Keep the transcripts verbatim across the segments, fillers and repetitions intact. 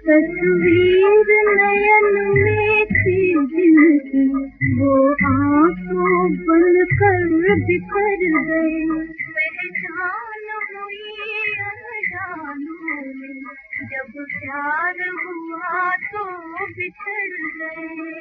तस्वीर नयन में थी जिनकी, वो आंसू बनकर बिखर गए। पहचान हुई अनजानों में, जब प्यार हुआ तो बिछड़ गए।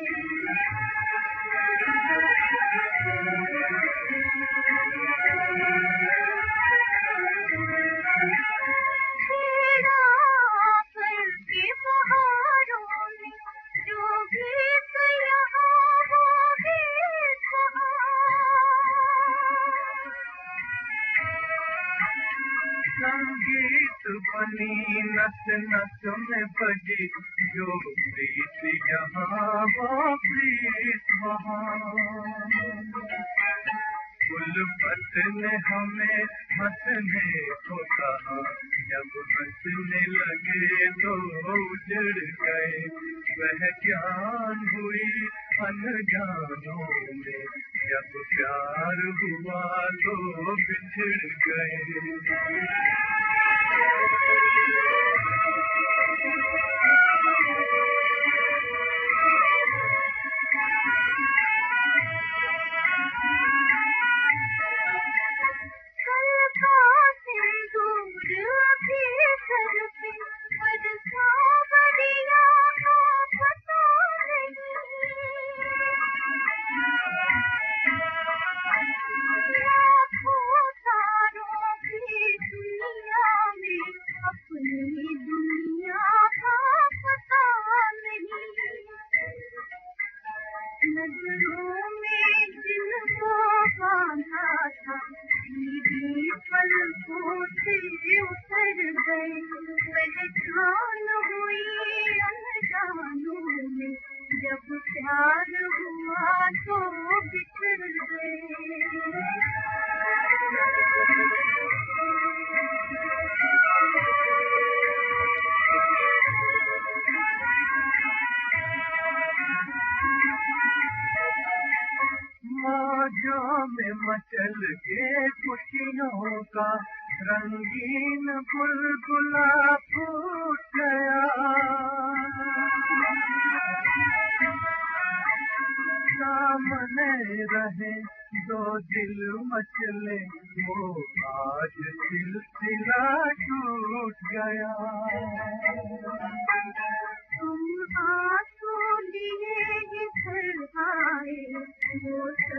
संगीत बनी नस नस में बजी, जो प्रीत यहाँ वो प्रीत वहाँ। उल्फत ने हमें हंसने को कहा, जब हंसने लगे तो उजड़ गए। पहचान हुई अनजानों में, जब प्यार हुआ तो बिछड़ गए। नजरों में जिनको बांधा था, सीधी पलकों से उतर गए। पहचान हुई अनजानों में, जब प्यार हुआ तो बिछड़ गए। में मचल के खुशियों का रंगीन बुलबुला फूट गया। सामने रहे दो दिल मचले, वो आज सिलसिला टूट गया। तुम आंसू लिए ही घर आए, वो